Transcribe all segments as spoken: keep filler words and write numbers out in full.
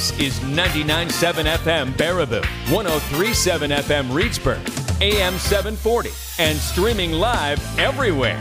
This is ninety-nine point seven F M Baraboo, one oh three point seven F M Reedsburg, A M seven forty, and streaming live everywhere.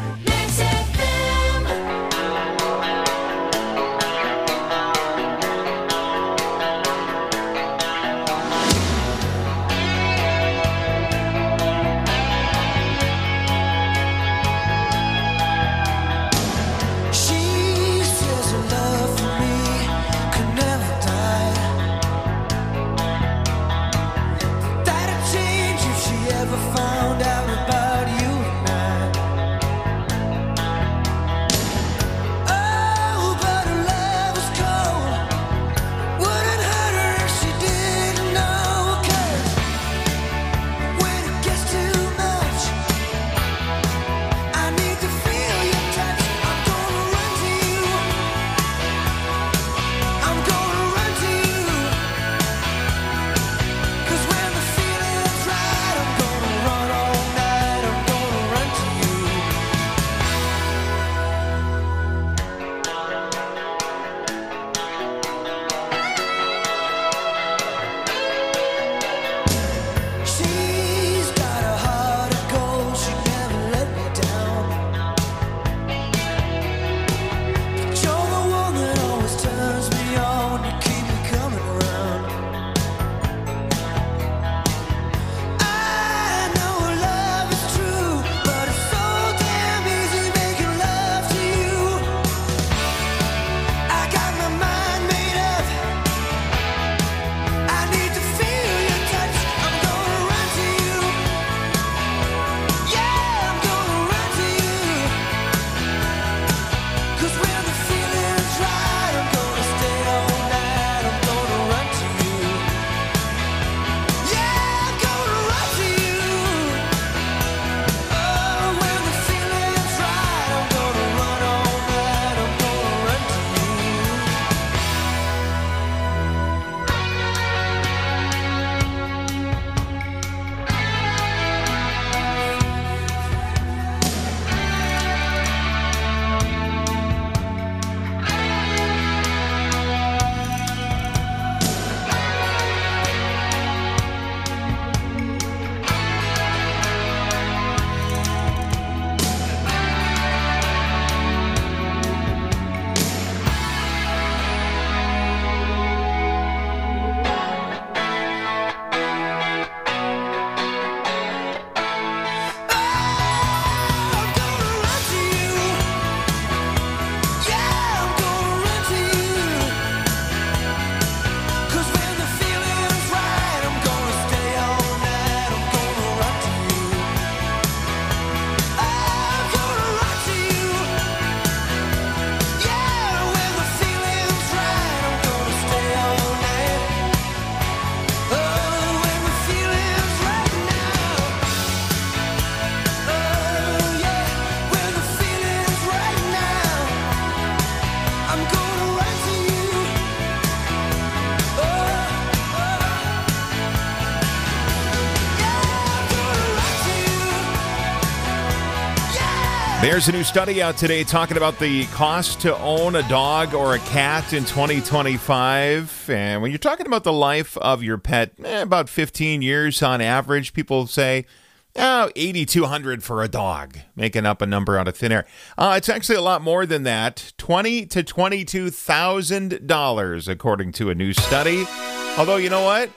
There's a new study out today talking about the cost to own a dog or a cat in twenty twenty-five. And when you're talking about the life of your pet, eh, about fifteen years on average, people say, oh, eight thousand two hundred dollars for a dog, making up a number out of thin air. Uh, it's actually a lot more than that, twenty thousand to twenty-two thousand dollars, according to a new study. Although, you know what?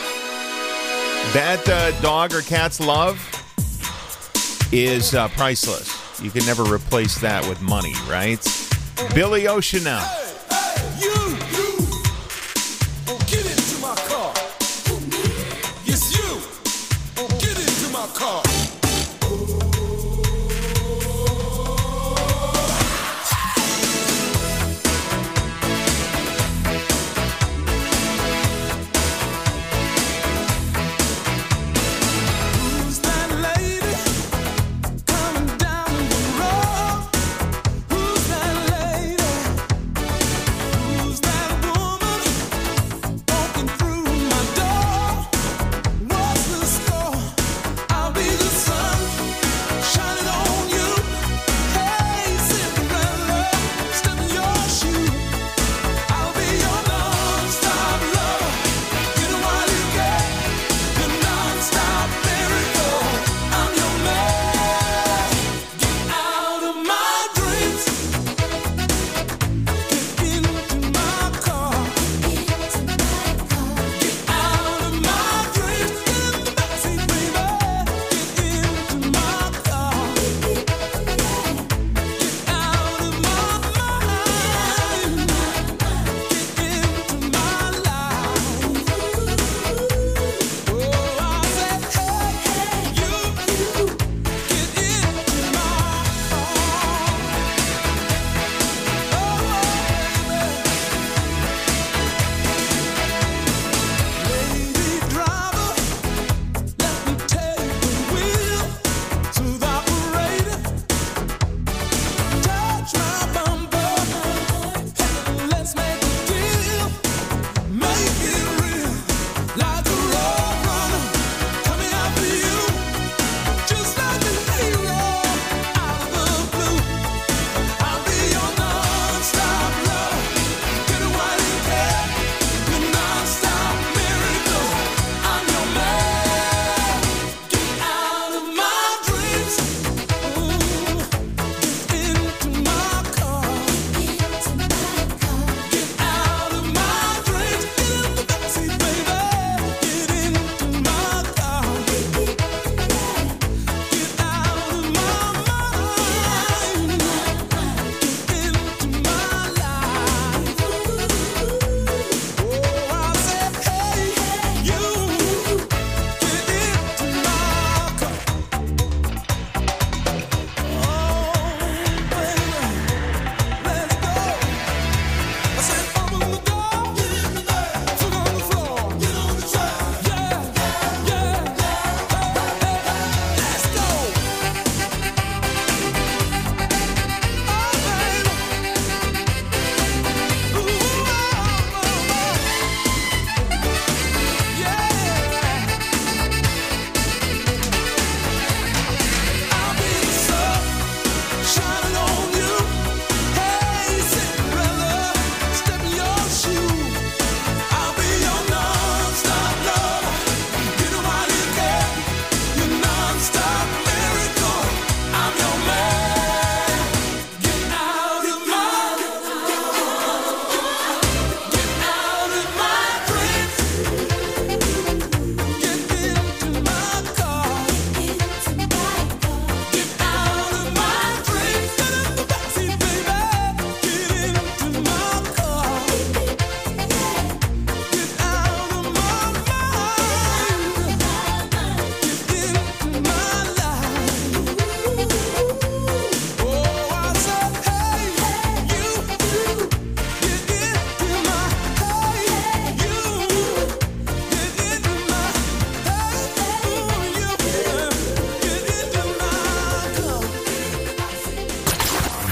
That uh, dog or cat's love is uh, priceless. You can never replace that with money, right? Billy Ocean now. Hey, hey, you, you, oh, get into my car. Yes, you, oh, get into my car. Who's that lady coming down the road? Who's that lady?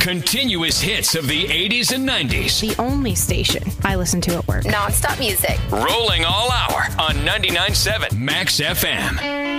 Continuous hits of the eighties and nineties. The only station I listen to at work. Non-stop music. Rolling all hour on ninety-nine point seven Max F M.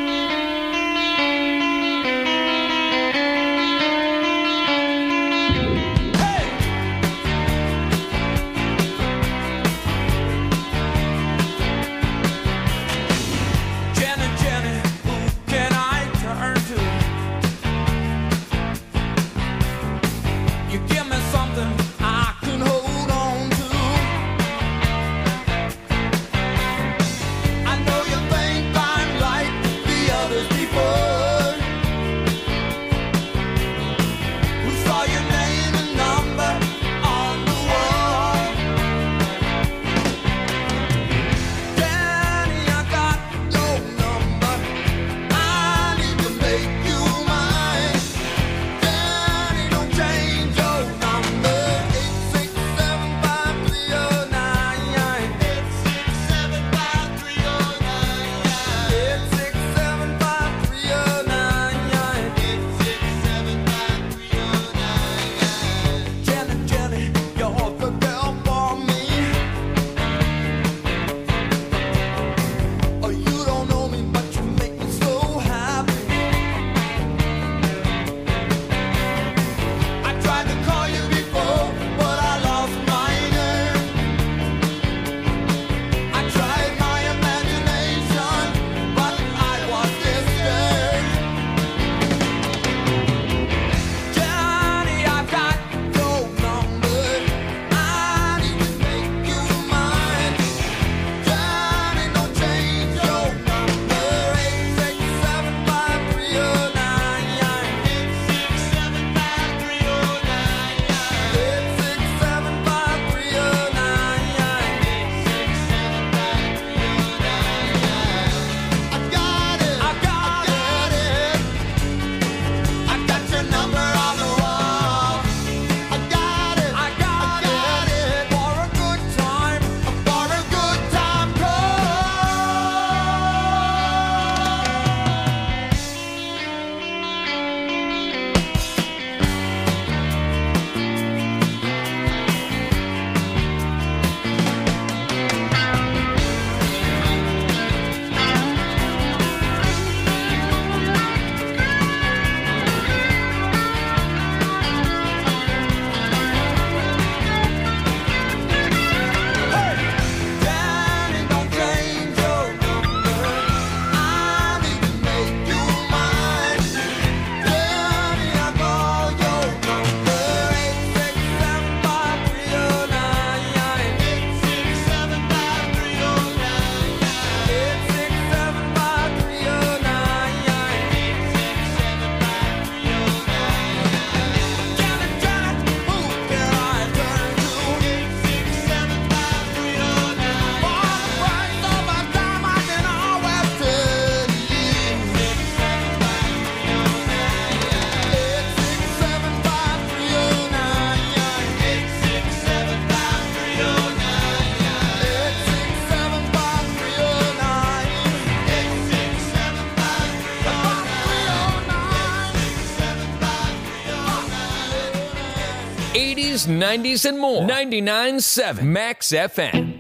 eighties, nineties, and more. ninety-nine point seven Max F M.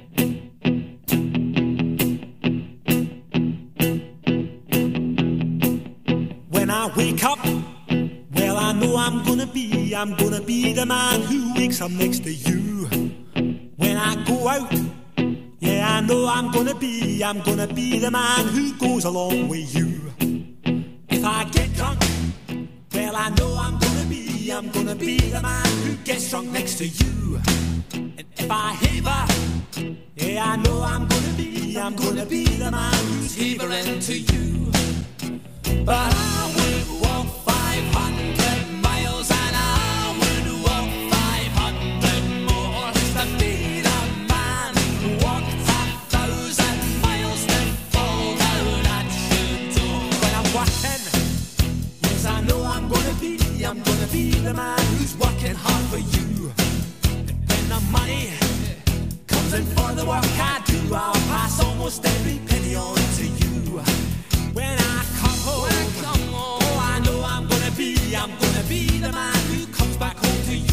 When I wake up, well, I know I'm gonna be, I'm gonna be the man who wakes up next to you. When I go out, yeah, I know I'm gonna be, I'm gonna be the man who goes along with you. If I get drunk, well, I know I'm gonna be, I'm gonna be the man who gets drunk next to you. And if I haver, yeah, I know I'm gonna be, I'm gonna be the man who's havering to you. But I would walk five hundred miles and I would walk five hundred more just to be the man who walked a thousand miles to fall down at your door. When I'm walking, yes, I know I'm gonna be, I'm gonna be the man who's working hard for you. And when the money comes in for the work I do, I'll pass almost every penny on to you. When I come home, when I come home, oh, I know I'm gonna be, I'm gonna be the man who comes back home to you.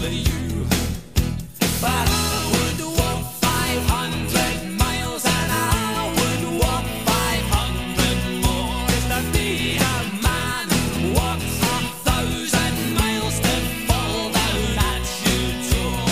over you. But I would walk five hundred miles and I would walk five hundred more just to be a man who walks a thousand miles to fall down at your door.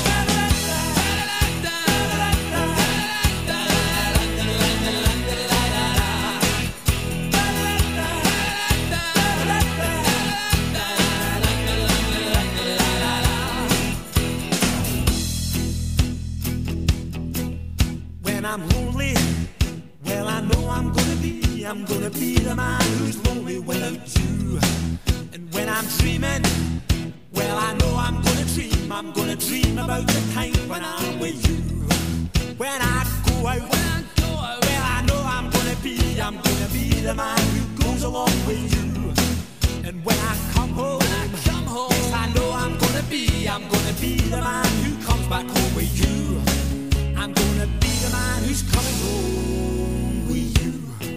When I'm lonely, well I know I'm gonna be, I'm gonna be the man who's lonely without you. And when I'm dreaming, well I know I'm gonna dream, I'm gonna dream about the time when I'm with you. When I go out, when I go out, well I know I'm gonna be, I'm gonna be the man who goes along with you. And when I come home, when I come home, yes I know I'm gonna be, I'm gonna be the man who comes back home with you. I'm gonna be the man who's coming home with you.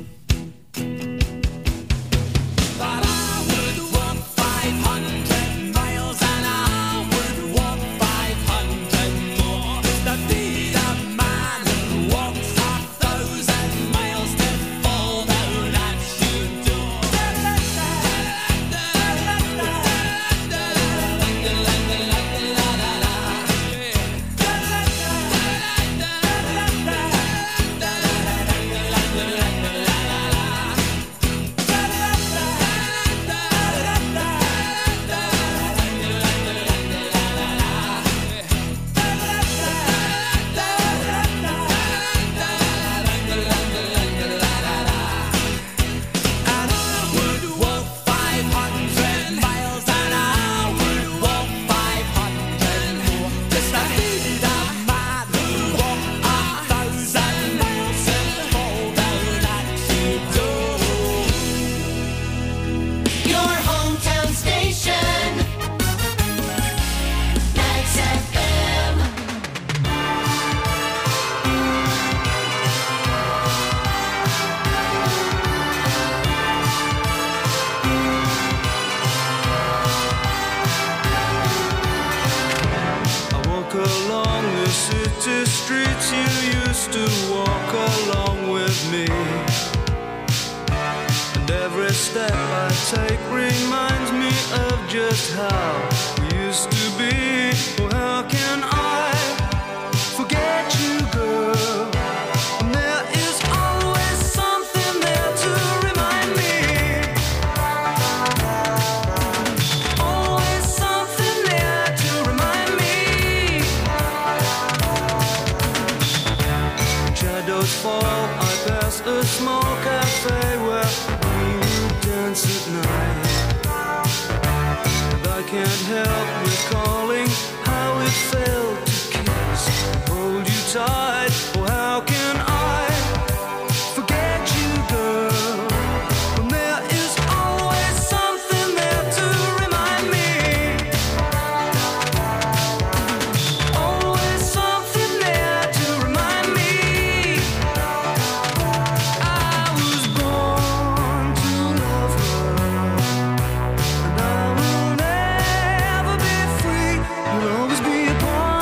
But I would walk five hundred miles and I would walk five hundred more just to be the man who walks a thousand miles to fall down at your door. And I would walk five hundred miles and I would walk five hundred more just to be the man who walked a thousand miles and fall down at your door. Your hometown station, Max F M. I walk along the city streets you used to walk along with me. And every step I take reminds me of just how we used to be. Oh, how can I forget you, girl? And there is always something there to remind me. Always something there to remind me. When shadows fall, I pass a small cafe where we would dance at night. And I can't help recalling how it felt to kiss and hold you tight. Oh, how can I forget you, girl? When there is always something there to remind me. Always something there to remind me. I was born to love her, and I will never be free. You'll always be a part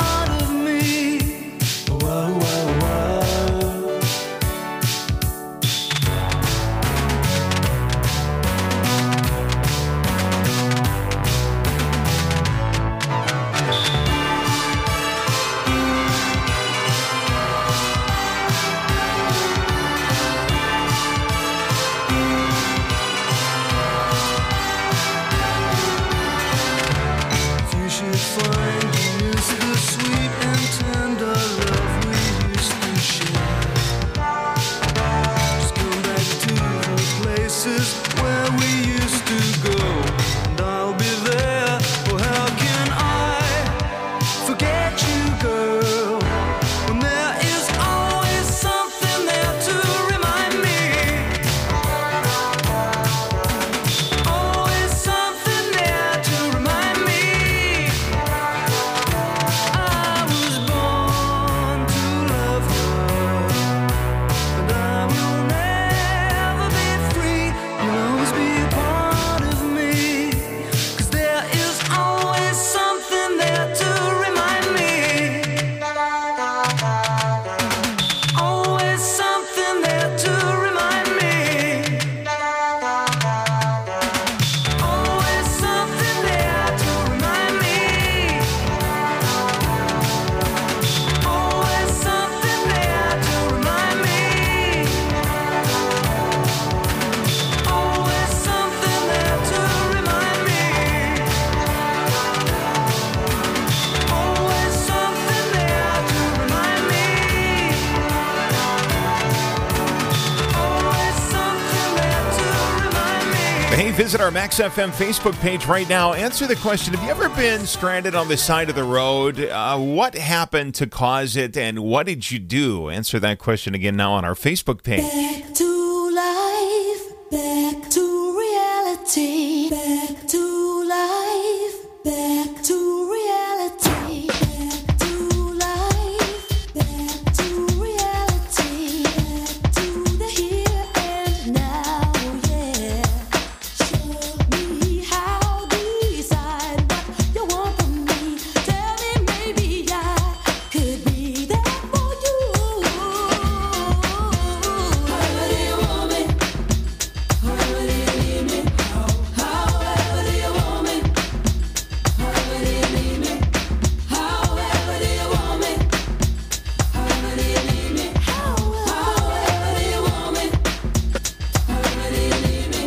visit our Max F M Facebook page right now. Answer the question, have you ever been stranded on the side of the road? Uh, what happened to cause it, and what did you do? Answer that question again now on our Facebook page. Back to life, back to reality, back to life, back to reality, back to life, back to reality, back to the here and now, yeah. Show me how, decide what you want from me. Tell me maybe I could be there for you. However do you want me? However do you need me? However do you want me? However do you need me? However do you want me? However do you need me? However do you want me? However do you need me?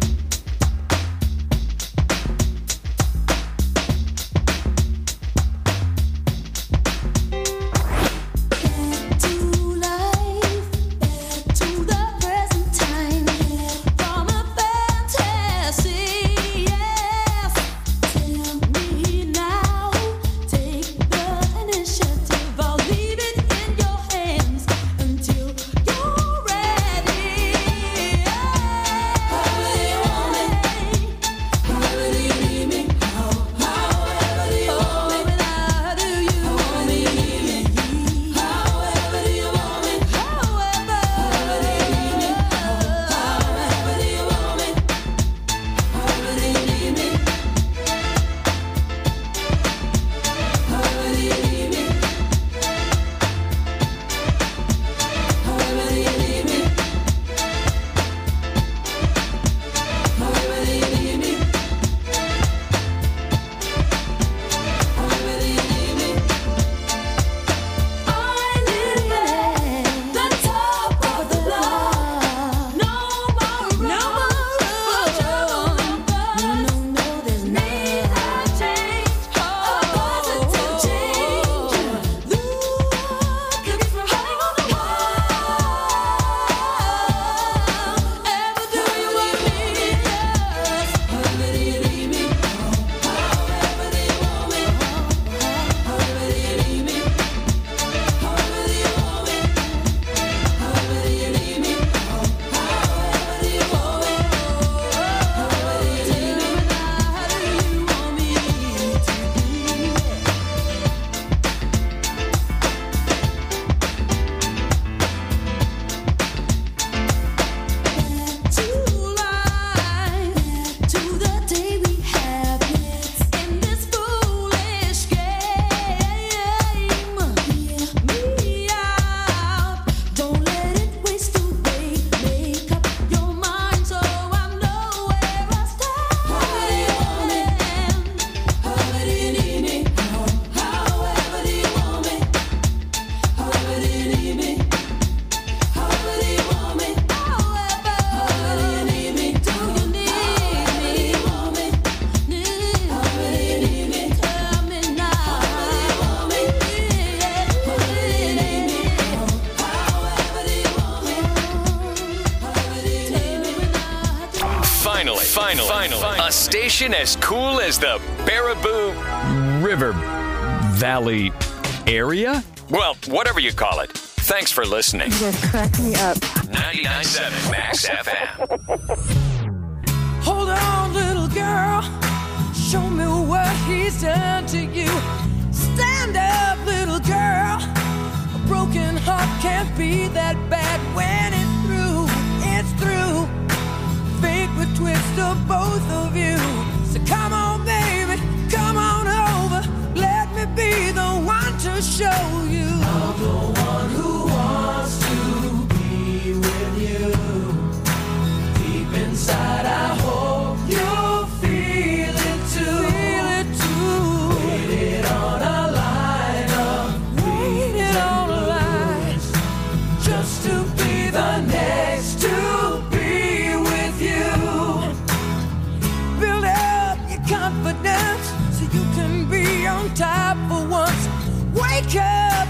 Back to life, back to the present time, from a fantasy, yes. Tell me now, take the initiative. I'll leave it in your hands until you're ready. However do you want me? However do you need me? However do you want me? How do you want me? However do you want me? However do you need me? However do you want me? However do you need me? However do you need me? However do you need me? However do you need me? However do you need me? I live at the top of the block. No more room for trouble. No, no, there's need a change, a positive change. Look at me hanging on the wall. Ever do you want me? Yes. However do you need me? However do you want me? However do you need me? However do you want me? However do you need me? However do you want me? However do you need me? How do you want me to be? To life, to the day we have in this foolish game. Hear me out, don't let it waste away. Make up your mind so I know where I stand. However do you want me? However do you need me? However do you want me? However do you need me? However do you want me? However do you need me? Do you need me? However do you want me? However do you need me? Tell me now. However do you want me? However do you need me? However do you want me? However do you need me? Finally, finally, finally, a station as cool as the Baraboo River Valley area? Well, whatever you call it. Thanks for listening. Just crack me up. ninety-nine point seven Max F M. Hold on, little girl. Show me what he's done to you. Stand up, little girl. A broken heart can't be that bad when it's through. It's through. Fate would twist of both of you. So come on, baby, come on over. Let me be the one to show you. I'm the one who wants to be with you. Deep inside, I hope you feel it too. Feel it too. Waited on a line of waited on a line just to be the next to be with you. Build up your confidence so you can be on top for once. Wake up.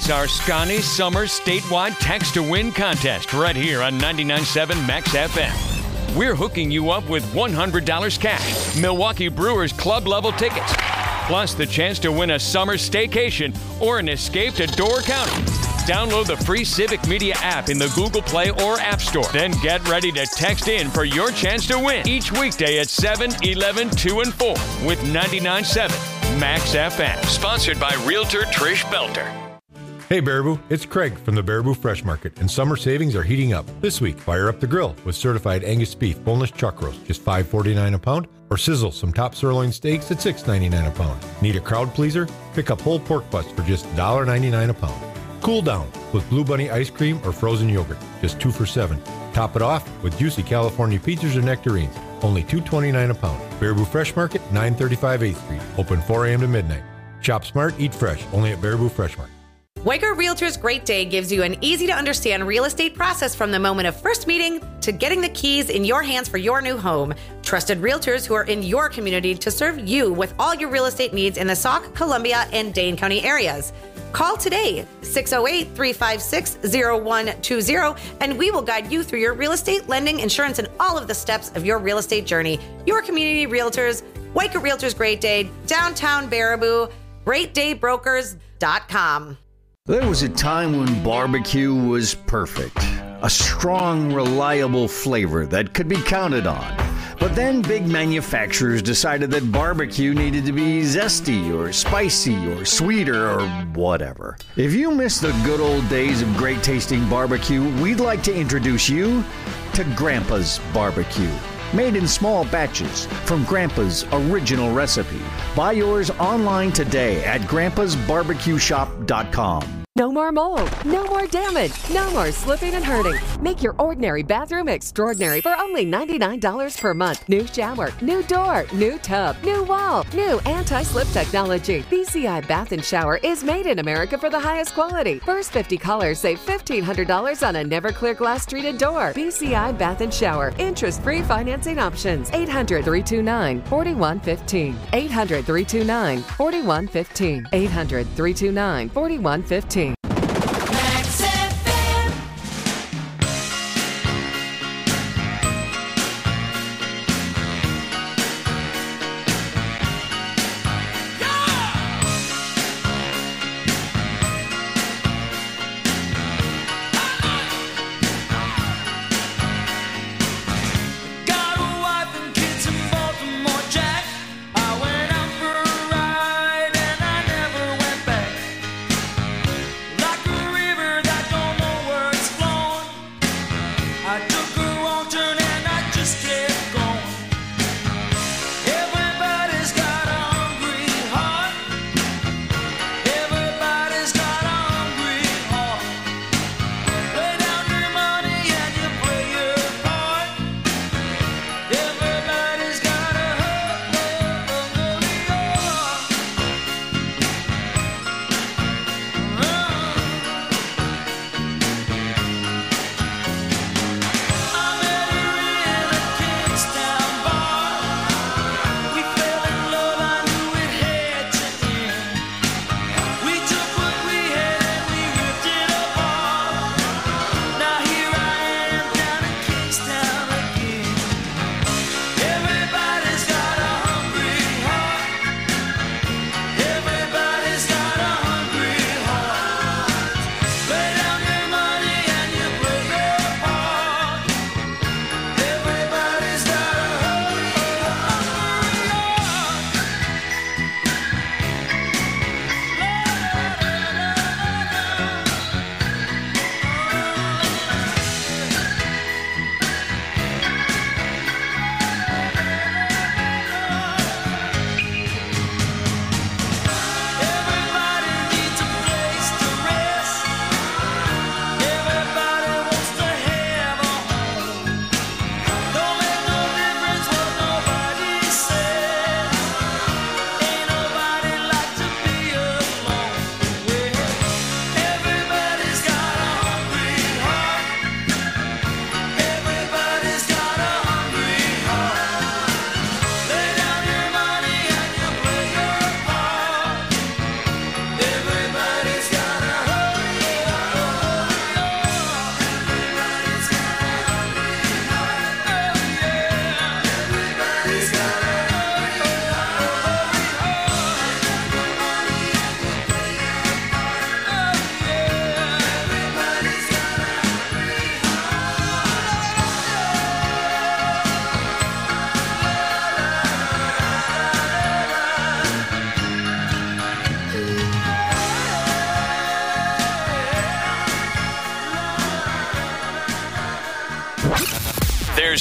It's our Scotty Summer statewide text to win contest right here on ninety-nine point seven Max F M. We're hooking you up with one hundred dollars cash, Milwaukee Brewers club level tickets, plus the chance to win a summer staycation or an escape to Door County. Download the free Civic Media app in the Google Play or App Store. Then get ready to text in for your chance to win each weekday at seven, eleven, two, and four with ninety-nine point seven Max F M. Sponsored by Realtor Trish Belter. Hey Baraboo, it's Craig from the Baraboo Fresh Market, and summer savings are heating up. This week, fire up the grill with certified Angus beef boneless chuck roast, just five forty-nine a pound, or sizzle some top sirloin steaks at six ninety-nine a pound. Need a crowd pleaser? Pick up whole pork butts for just one ninety-nine a pound. Cool down with Blue Bunny ice cream or frozen yogurt, just two for seven. Top it off with juicy California pizzas or nectarines, only two twenty-nine a pound. Baraboo Fresh Market, nine thirty-five eighth Street, open four a.m. to midnight. Shop smart, eat fresh, only at Baraboo Fresh Market. Weicker Realtors Great Day gives you an easy-to-understand real estate process from the moment of first meeting to getting the keys in your hands for your new home. Trusted realtors who are in your community to serve you with all your real estate needs in the Sauk, Columbia, and Dane County areas. Call today, six oh eight, three five six, oh one two oh, and we will guide you through your real estate, lending, insurance, and all of the steps of your real estate journey. Your community realtors, Weicker Realtors Great Day, downtown Baraboo, great day brokers dot com. There was a time when barbecue was perfect. A strong, reliable flavor that could be counted on. But then big manufacturers decided that barbecue needed to be zesty or spicy or sweeter or whatever. If you miss the good old days of great tasting barbecue, we'd like to introduce you to Grandpa's Barbecue. Made in small batches from Grandpa's original recipe. Buy yours online today at grandpas barbecue shop dot com. No more mold, no more damage, no more slipping and hurting. Make your ordinary bathroom extraordinary for only ninety-nine dollars per month. New shower, new door, new tub, new wall, new anti-slip technology. B C I Bath and Shower is made in America for the highest quality. First fifty callers save fifteen hundred dollars on a never clear glass treated door. B C I Bath and Shower. Interest-free financing options. eight hundred, three two nine, four one one five. eight hundred, three two nine, four one one five. eight hundred, three two nine, four one one five.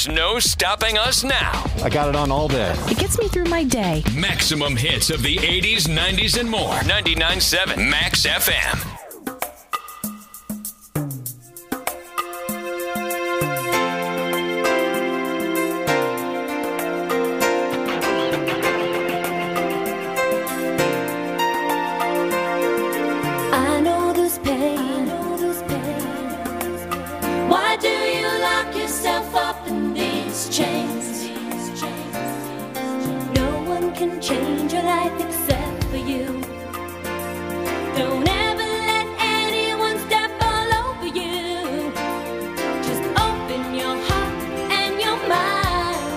There's no stopping us now. I got it on all day. It gets me through my day. Maximum hits of the eighties, nineties, and more. ninety-nine point seven Max F M. I know this pain. Why do you lock yourself up in these chains? No one can change your life except for you. Don't ever let anyone step all over you. Just open your heart and your mind.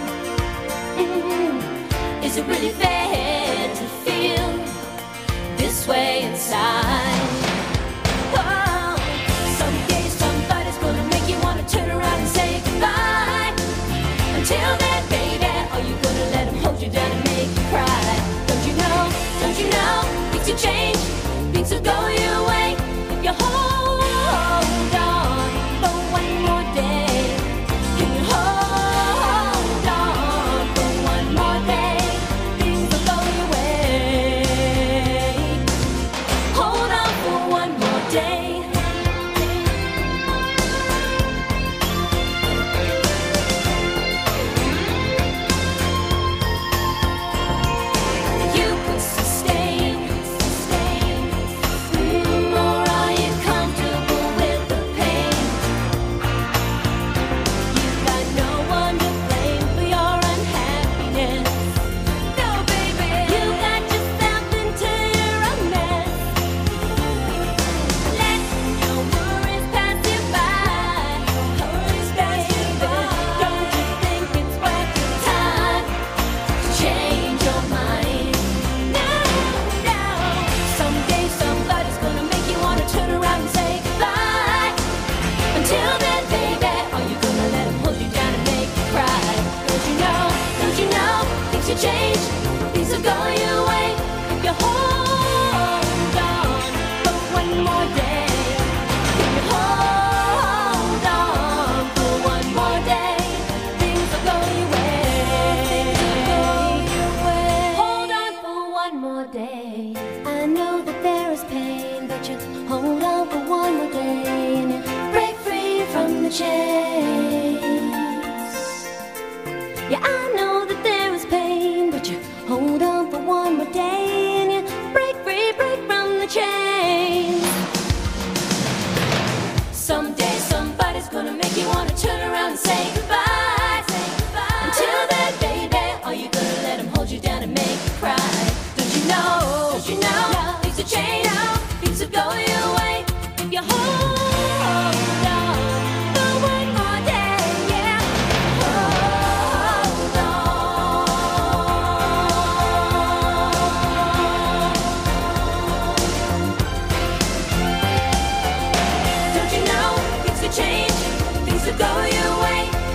Mm. Is it really fair to feel this way inside? Oh, someday somebody's gonna make you wanna turn around and say goodbye. Until then, baby, are you gonna let him hold you down and make you cry? Don't you know, don't you know, things will change, things will go your way if you hold on for one more day. Can you hold on for one more day? Things will go your way. Hold on for one more day. You could sustain, sustain, mm, or are you comfortable with the pain? You got no one to blame for your unhappiness. No, baby, you got yourself into your own mess. Let your worries pass you by. Worries pass you by. Don't you think it's worth your time to change your mind? No, no. Someday somebody's gonna make you wanna turn around and say goodbye. Until then, baby, are you gonna let him hold you down and make you cry? Don't you know, don't you know, things will change, things will go your way if you hold on for one more day. If you hold on for one more day, things will go your way. Hold on for one more day. I know that there is pain, but you hold on for one more day and you break free from the chains. Yeah, I know that there is pain, but you hold on for one more day and you break free, break from the chains. Someday somebody's gonna make you wanna turn around and say goodbye. Say goodbye. Until then, baby, are you gonna let him hold you down and make you cry? Don't you know, don't you know, things will change, things will go your way if you hold on for one more day. Yeah, hold on. Don't you know, things will change, things will go your way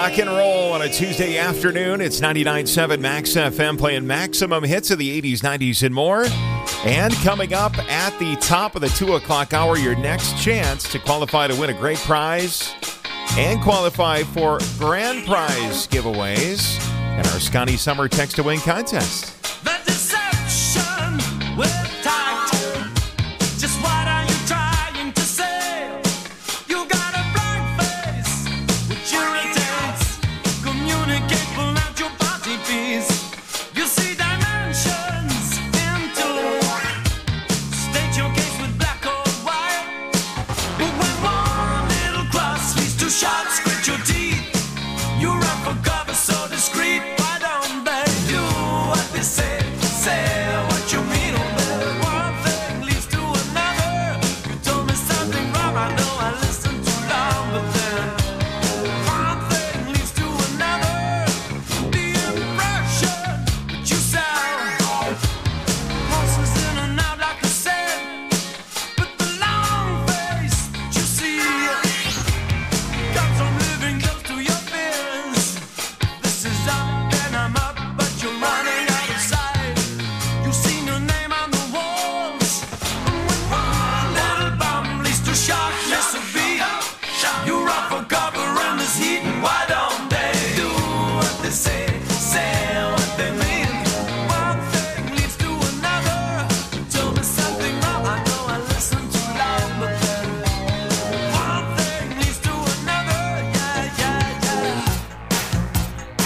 Rock and roll on a Tuesday afternoon. It's ninety-nine point seven Max F M playing maximum hits of the eighties, nineties, and more. And coming up at the top of the two o'clock hour, your next chance to qualify to win a great prize and qualify for grand prize giveaways in our Scotty Summer Text to Win contest. The deception with tact. Just what are you trying to say? You got a blank face, which irritates. Communicate, pull out your body piece. You see dimensions into. State your case with black or white. But when one little cross leads to shots, grit your teeth. You run for cover so discreet. Why don't they do what they say? Say what you mean. One thing leads to another. You told me something wrong. I know I listened too long, but then one thing leads to another. The impression that you sound horses in and out like I said. But the long face that you see comes from living close to your fears. This is up and I'm up, but you're running out of sight. You've seen your name on the walls. And when one little bomb leads to shock, miss a beat. You run for cover in this heat, and why don't they do what they say? Say what they mean. One thing leads to another. You told me something wrong. I know I listened too long, but then one thing leads to another. Yeah, yeah, yeah.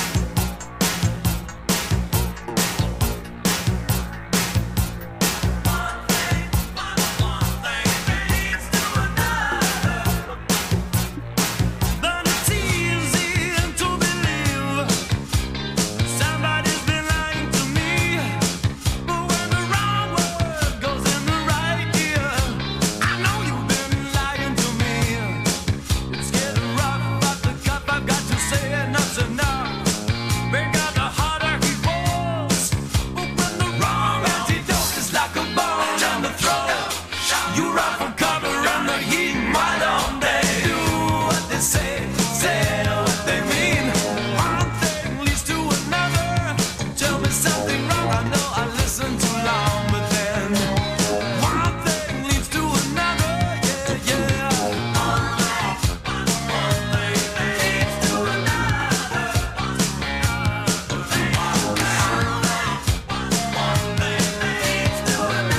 But it's easy to believe somebody's been lying to me. But when the wrong word goes in the right ear, I know you've been lying to me. It's getting rough off the cuff. I've got to say enough's enough. Break out the harder he falls. But when the wrong antidote is like a bone on the throat, you run for cover in the heat. Why don't they do what they say? Say what they mean. One thing leads to another. Tell me something wrong. I know I listened too long, but then one thing leads to another. Yeah, yeah. One thing, one thing leads to another. One thing, one thing leads to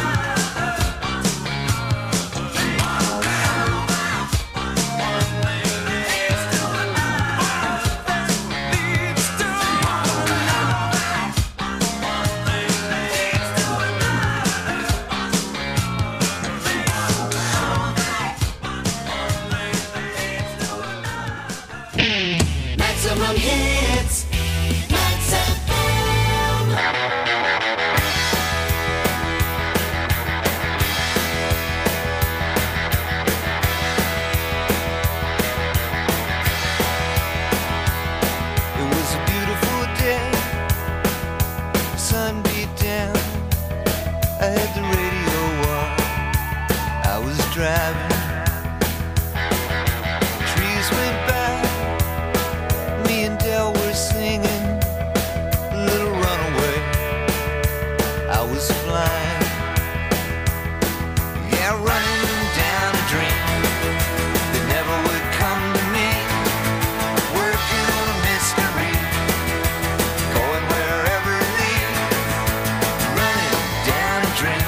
Maximum hits. Max F M. It was a beautiful day, sun beat down. I had the radio on, I was driving. Trees went by, me and Del were singing a little runaway. I was flying, yeah, running down a dream that never would come to me. Working on a mystery, going wherever it leads, running down a dream.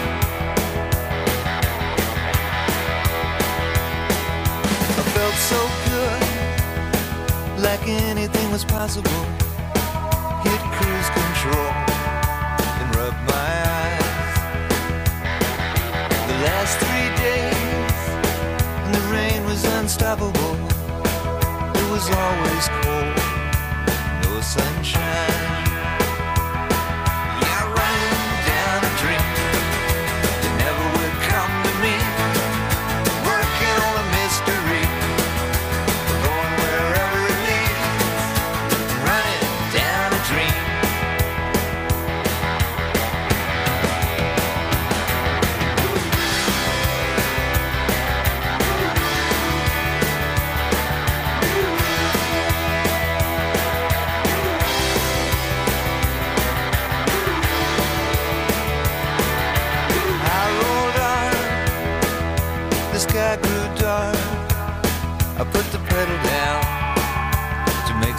I felt so good, like anything was possible. Hit cruise control and rub my eyes. The last three days, and the rain was unstoppable. It was always cold, no sunshine. Yeah, running down a dream that never would come to me. Working on a mystery, going wherever it leads, running down a dream.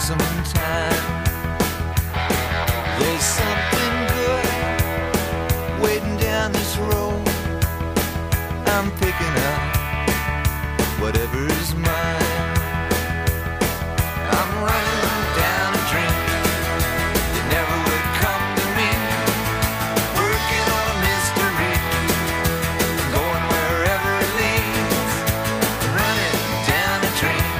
some time. There's something good waiting down this road. I'm picking up whatever is mine. I'm running down a dream that never would come to me. Working on a mystery, going wherever it leads. Running down a dream.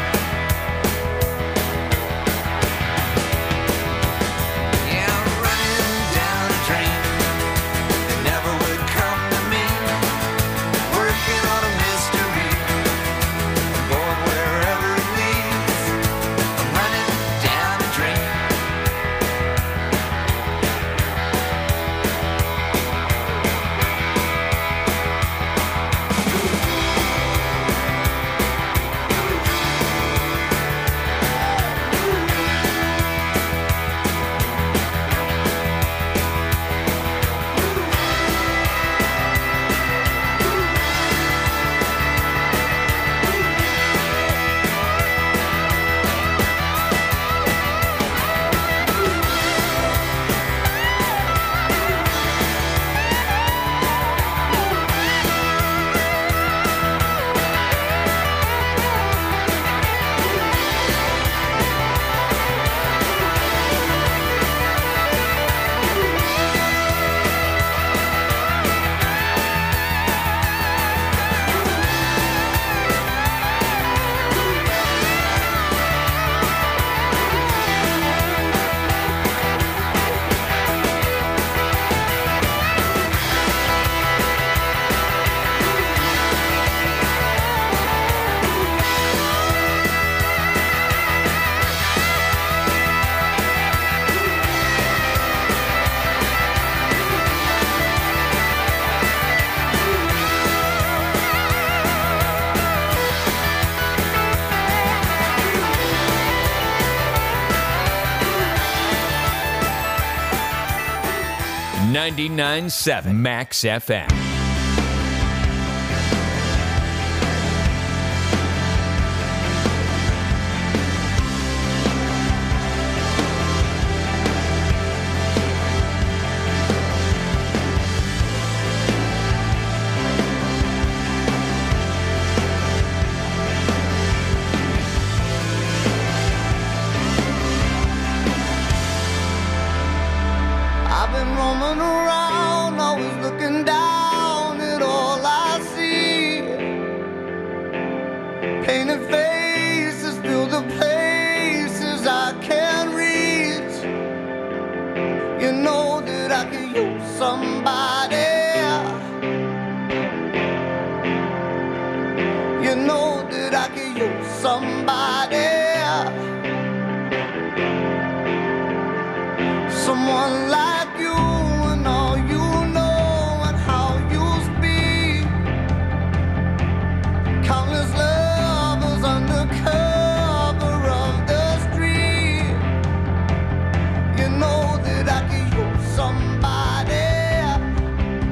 Yeah, I'm running down a dream that never would come to me. Working on a mystery, going wherever it leads. I'm running down a dream. ninety-nine point seven Max F M. I've been roaming around, always looking down at all I see. Painted faces fill the places I can't reach. You know that I could use somebody. You know that I could use somebody. Someone like you and all you know and how you speak. Countless lovers under cover of the street. You know that I could use somebody.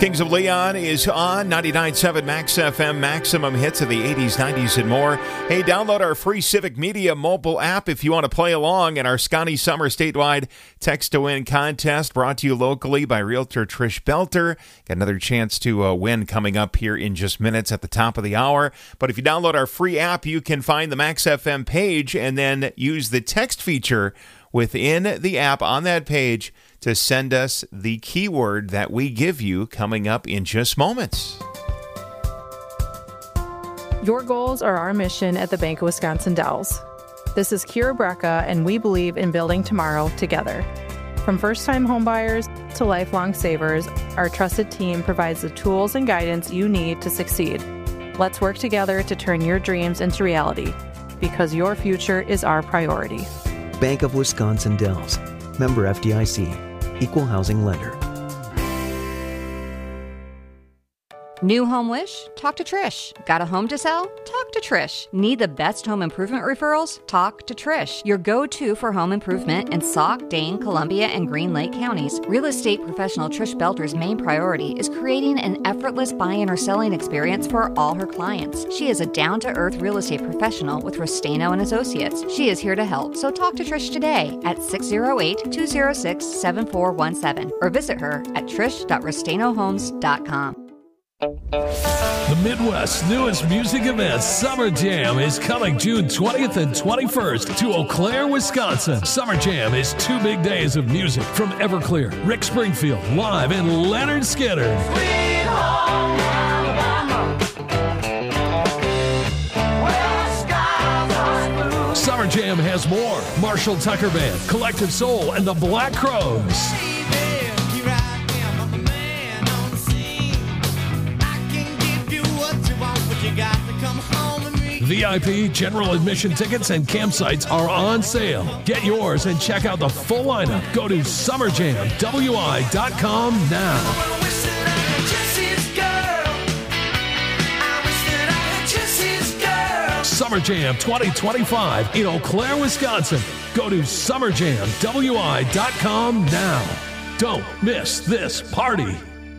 Kings of Leon is on ninety-nine point seven Max F M, maximum hits of the eighties, nineties, and more. Hey, download our free Civic Media mobile app if you want to play along in our Scotty Summer statewide text to win contest brought to you locally by Realtor Trish Belter. Got another chance to uh, win coming up here in just minutes at the top of the hour. But if you download our free app, you can find the Max F M page and then use the text feature within the app on that page to send us the keyword that we give you coming up in just moments. Your goals are our mission at the Bank of Wisconsin Dells. This is Kira Brecka, and we believe in building tomorrow together. From first-time homebuyers to lifelong savers, our trusted team provides the tools and guidance you need to succeed. Let's work together to turn your dreams into reality, because your future is our priority. Bank of Wisconsin Dells. Member F D I C. Equal housing lender. New home wish? Talk to Trish. Got a home to sell? Talk to Trish. Need the best home improvement referrals? Talk to Trish. Your go-to for home improvement in Sauk, Dane, Columbia, and Green Lake counties. Real estate professional Trish Belter's main priority is creating an effortless buying or selling experience for all her clients. She is a down-to-earth real estate professional with Restaino and Associates. She is here to help, so talk to Trish today at six oh eight, two oh six, seven four one seven or visit her at trish dot restaino homes dot com. The Midwest's newest music event, Summer Jam, is coming June twentieth and twenty-first to Eau Claire, Wisconsin. Summer Jam is two big days of music from Everclear, Rick Springfield live, and Leonard Skinner. Sweet home Alabama, where the skies are blue. Summer Jam has more. Marshall Tucker Band, Collective Soul, and the Black Crows. V I P, general admission tickets, and campsites are on sale. Get yours and check out the full lineup. Go to summer jam w i dot com now. Summer Jam twenty twenty-five in Eau Claire, Wisconsin. Go to summer jam w i dot com now. Don't miss this party.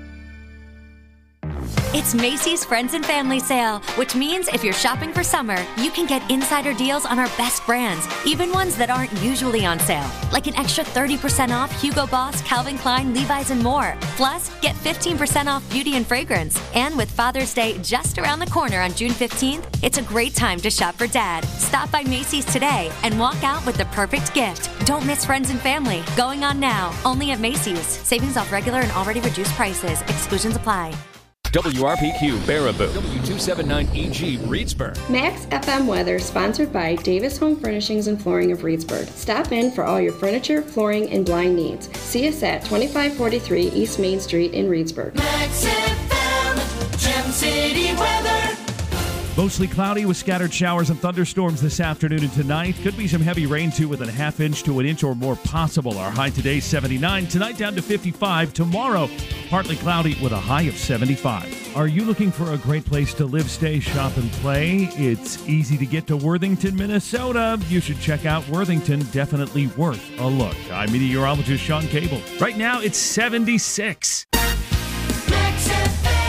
It's Macy's Friends and Family Sale, which means if you're shopping for summer, you can get insider deals on our best brands, even ones that aren't usually on sale, like an extra thirty percent off Hugo Boss, Calvin Klein, Levi's, and more. Plus, get fifteen percent off beauty and fragrance. And with Father's Day just around the corner on June fifteenth, it's a great time to shop for Dad. Stop by Macy's today and walk out with the perfect gift. Don't miss Friends and Family. Going on now, only at Macy's. Savings off regular and already reduced prices. Exclusions apply. W R P Q Baraboo, W two seventy-nine E G Reedsburg. Max F M weather sponsored by Davis Home Furnishings and Flooring of Reedsburg. Stop in for all your furniture, flooring, and blind needs. See us at twenty-five forty-three East Main Street in Reedsburg. Max F M, Gem City weather. Mostly cloudy with scattered showers and thunderstorms this afternoon and tonight. Could be some heavy rain too, with a half inch to an inch or more possible. Our high today seventy-nine. Tonight down to fifty-five. Tomorrow partly cloudy with a high of seventy-five. Are you looking for a great place to live, stay, shop, and play? It's easy to get to Worthington, Minnesota. You should check out Worthington. Definitely worth a look. I'm meteorologist Sean Cable. Right now it's seventy-six. Max F M.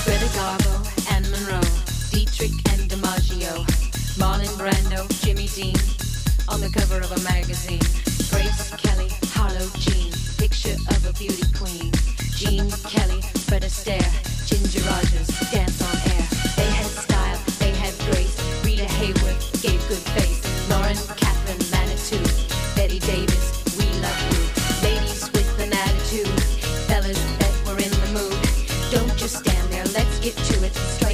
Greta Garbo and Monroe, Dietrich and DiMaggio, Marlon Brando, Jimmy Dean, on the cover of a magazine. Grace Kelly, Harlow Jean, picture of a beauty queen. Jean Kelly, Fred Astaire, Ginger Rogers, dance on air. They had style, they had grace. Rita Hayworth gave good face. Lauren Catherine Manitou, Betty Davis, we love you. Ladies with an attitude, fellas that were in the mood. Don't just stand there, let's get to it.